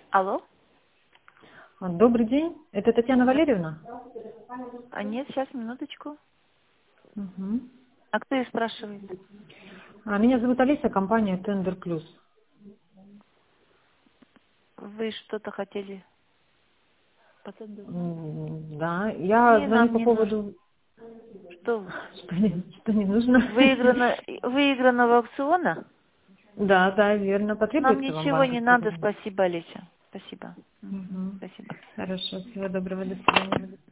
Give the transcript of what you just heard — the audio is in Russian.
Алло? Добрый день. Это Татьяна Валерьевна? Нет, сейчас, минуточку. Мгм. А кто ее спрашивает? Меня зовут Олеся, компания Тендер Плюс. Вы что-то хотели? По тендеру? Да, я Не, звоню нам по не нужно. поводу, Что вы? что не нужно. Выигранного аукциона? Да, да, верно. Нам Потребуется вам ничего не банковская надо, кредит? спасибо, Олеся. Спасибо. Мгм. Спасибо. Хорошо, всего доброго, до свидания.